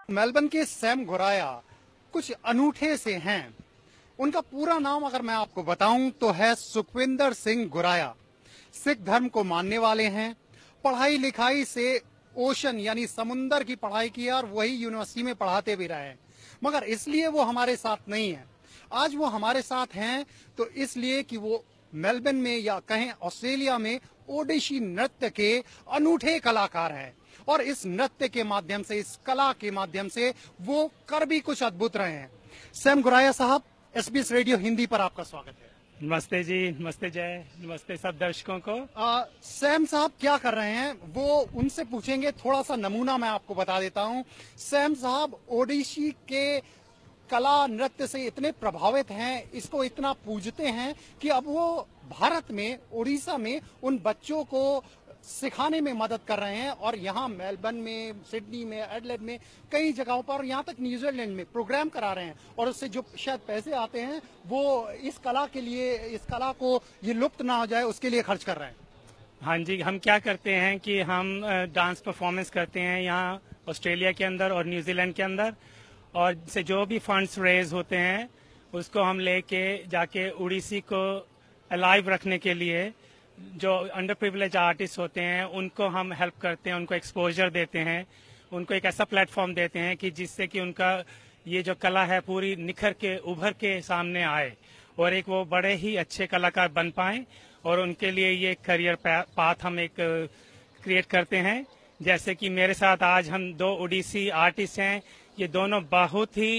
Melbourne के Sam घोराया कुछ अनूठे से हैं। उनका पूरा नाम अगर मैं आपको बताऊं तो है सुखविंदर सिंह घोराया। सिख धर्म को मानने वाले हैं। पढ़ाई लिखाई से ओशन यानी समुंदर की पढ़ाई की और वही यूनिवर्सिटी में पढ़ाते भी रहे, मगर इसलिए वो हमारे साथ नहीं है। आज वो हमारे साथ हैं तो इसलिए कि वो मेलबर्न में या कहें ऑस्ट्रेलिया में ओडिसी नृत्य के अनूठे कलाकार हैं और इस नृत्य के माध्यम से, इस कला के माध्यम से वो कर भी कुछ अद्भुत रहे हैं। सैम घोराया साहब, SBS रेडियो हिंदी पर आपका स्वागत है। नमस्ते जी, नमस्ते जय, नमस्ते सब दर्शकों को। सैम साहब क्या कर रहे हैं वो उनसे पूछेंगे। थोड़ा सा नमूना मैं आपको बता देता हूं। सैम साहब ओडिसी के कला नृत्य से इतने प्रभावित हैं, इसको इतना पूजते हैं कि अब वो भारत में, उड़ीसा में उन बच्चों को सिखाने में मदद कर रहे हैं और यहाँ मेलबर्न में, सिडनी में, एडलेड में, कई जगहों पर, यहाँ तक न्यूजीलैंड में प्रोग्राम करा रहे हैं और उससे जो शायद पैसे आते हैं वो इस कला के लिए, इस कला को ये लुप्त ना हो जाए उसके लिए खर्च कर रहे हैं। हाँ जी, हम क्या करते हैं कि हम डांस परफॉर्मेंस करते हैं यहाँ ऑस्ट्रेलिया के अंदर और न्यूजीलैंड के अंदर, और से जो भी फंड्स रेज होते हैं उसको हम लेके जाके उड़ीसी को अलाइव रखने के लिए जो अंडर प्रिविलेज आर्टिस्ट होते हैं उनको हम हेल्प करते हैं, उनको एक्सपोजर देते हैं, उनको एक ऐसा प्लेटफॉर्म देते हैं कि जिससे कि उनका ये जो कला है पूरी निखर के, उभर के सामने आए और एक वो बड़े ही अच्छे कलाकार बन पाए। और उनके लिए ये करियर पाथ हम एक क्रिएट करते हैं। जैसे कि मेरे साथ आज हम दो ओडिसी आर्टिस्ट हैं। ये दोनों बहुत ही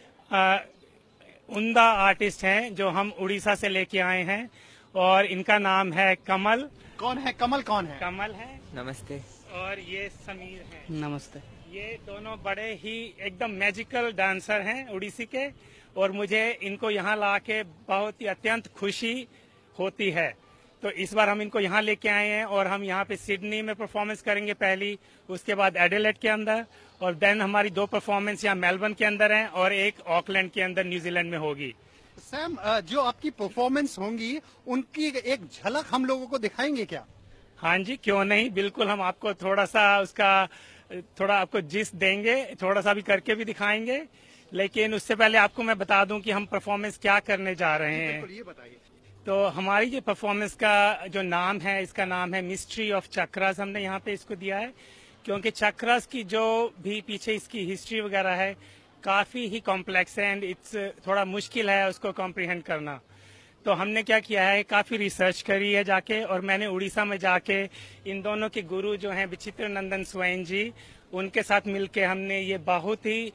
उम्दा आर्टिस्ट हैं जो हम उड़ीसा से लेके आए हैं और इनका नाम है कमल। कौन है कमल? कौन है कमल? है नमस्ते। और ये समीर है। नमस्ते। ये दोनों बड़े ही एकदम मैजिकल डांसर हैं उड़ीसी के और मुझे इनको यहाँ ला के बहुत ही अत्यंत खुशी होती है। तो इस बार हम इनको यहाँ लेके आए हैं और हम यहाँ पे सिडनी में परफॉर्मेंस करेंगे पहली, उसके बाद एडिलेड के अंदर, और देन हमारी 2 परफॉर्मेंस यहाँ मेलबर्न के अंदर हैं और एक ऑकलैंड के अंदर न्यूजीलैंड में होगी। सैम, जो आपकी परफॉर्मेंस होंगी उनकी एक झलक हम लोगों को दिखाएंगे क्या? हाँ जी, क्यों नहीं, बिल्कुल। हम आपको थोड़ा सा उसका थोड़ा आपको जिस देंगे, थोड़ा सा भी करके भी दिखाएंगे, लेकिन उससे पहले आपको मैं बता दूं कि हम परफॉर्मेंस क्या करने जा रहे हैं। बिल्कुल, ये बताइए। तो हमारी जो परफॉर्मेंस का जो नाम है, इसका नाम है मिस्ट्री ऑफ चक्रास। हमने यहाँ पे इसको दिया है क्योंकि चक्रास की जो भी पीछे इसकी हिस्ट्री वगैरह है काफी ही कॉम्प्लेक्स है एंड इट्स थोड़ा मुश्किल है उसको कॉम्प्रिहेंड करना। तो हमने क्या किया है, काफी रिसर्च करी है जाके, और मैंने उड़ीसा में जाके इन दोनों के गुरु जो हैं विचित्र नंदन स्वयं जी, उनके साथ मिलके हमने ये बहुत ही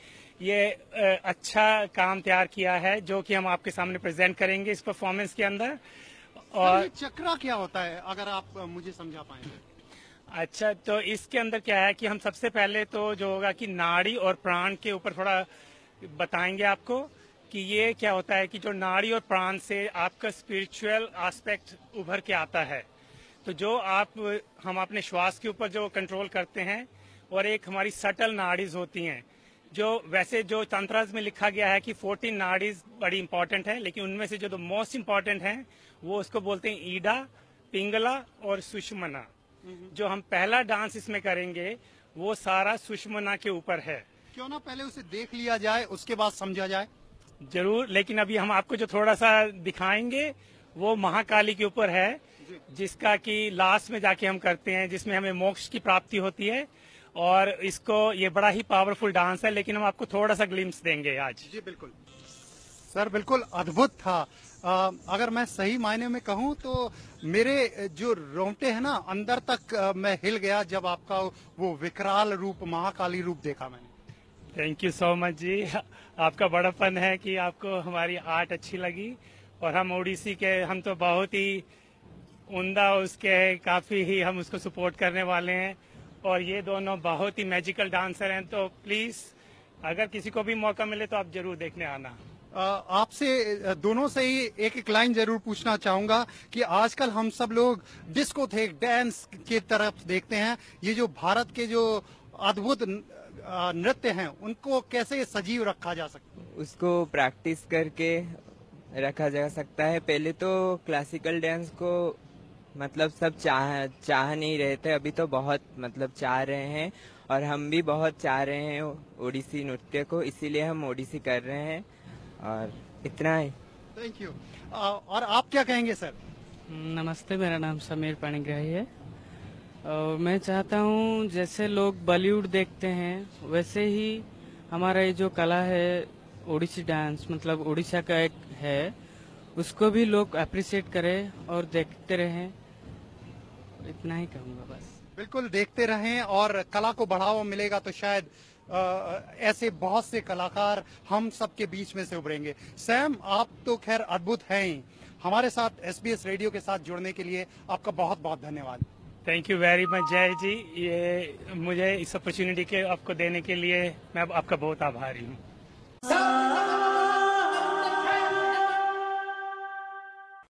अच्छा काम तैयार किया है जो कि हम आपके सामने प्रेजेंट करेंगे इस परफॉर्मेंस के अंदर। और ये चक्रा क्या होता है, अगर आप मुझे समझा पाएंगे? अच्छा, तो इसके अंदर क्या है कि हम सबसे पहले तो जो होगा कि नाड़ी और प्राण के ऊपर थोड़ा बताएंगे आपको कि ये क्या होता है कि जो नाड़ी और प्राण से आपका स्पिरिचुअल एस्पेक्ट उभर के आता है। तो जो हम अपने श्वास के ऊपर जो कंट्रोल करते हैं, और एक हमारी सटल नाड़ीज होती हैं जो वैसे जो तंत्रास में लिखा गया है कि 14 नाड़ीज बड़ी इंपॉर्टेंट है, लेकिन उनमें से जो मोस्ट इंपॉर्टेंट है वो उसको बोलते हैं ईडा, पिंगला और सुषमना। जो हम पहला डांस इसमें करेंगे वो सारा सुषमना के ऊपर है। क्यों ना पहले उसे देख लिया जाए, उसके बाद समझा जाए। जरूर, लेकिन अभी हम आपको जो थोड़ा सा दिखाएंगे वो महाकाली के ऊपर है, जिसका कि लास्ट में जाके हम करते हैं, जिसमें हमें मोक्ष की प्राप्ति होती है। और इसको ये बड़ा ही पावरफुल डांस है, लेकिन हम आपको थोड़ा सा ग्लिम्स देंगे आज। जी बिल्कुल सर, बिल्कुल अद्भुत था। अगर मैं सही मायने में कहूँ तो मेरे जो रोंगटे हैं ना अंदर तक मैं हिल गया जब आपका वो विकराल रूप, महाकाली रूप देखा मैंने। थैंक यू सो मच जी। आपका बड़ापन है कि आपको हमारी आर्ट अच्छी लगी, और हम ओडिसी के, हम तो बहुत ही उम्दा उसके, काफी ही हम उसको सपोर्ट करने वाले हैं। और ये दोनों बहुत ही मैजिकल डांसर हैं, तो प्लीज अगर किसी को भी मौका मिले तो आप जरूर देखने आना। आपसे दोनों से ही एक एक लाइन जरूर पूछना चाहूंगा कि आजकल हम सब लोग डिस्को थे डांस की तरफ देखते हैं, ये जो भारत के जो अद्भुत नृत्य हैं उनको कैसे सजीव रखा जा सकता है? उसको प्रैक्टिस करके रखा जा सकता है। पहले तो क्लासिकल डांस को मतलब सब चाह नहीं रहे थे, अभी तो बहुत मतलब चाह रहे हैं और हम भी बहुत चाह रहे हैं ओडिसी नृत्य को, इसीलिए हम ओडिसी कर रहे हैं और इतना ही। Thank you. और आप क्या कहेंगे सर? नमस्ते, मेरा नाम समीर पाणिग्राही है और मैं चाहता हूँ जैसे लोग बॉलीवुड देखते हैं वैसे ही हमारा ये जो कला है ओडिसी डांस, मतलब उड़ीसा का एक है, उसको भी लोग अप्रिशिएट करें और देखते रहें। इतना ही कहूँगा बस। बिल्कुल देखते रहें और कला को बढ़ावा मिलेगा तो शायद ऐसे बहुत से कलाकार हम सबके बीच में से उभरेंगे। सैम, आप तो खैर अद्भुत हैं ही। हमारे साथ SBS रेडियो के साथ जुड़ने के लिए आपका बहुत बहुत धन्यवाद। थैंक यू वेरी मच जय जी, ये मुझे इस अपॉर्चुनिटी के आपको देने के लिए मैं आपका बहुत आभारी हूँ।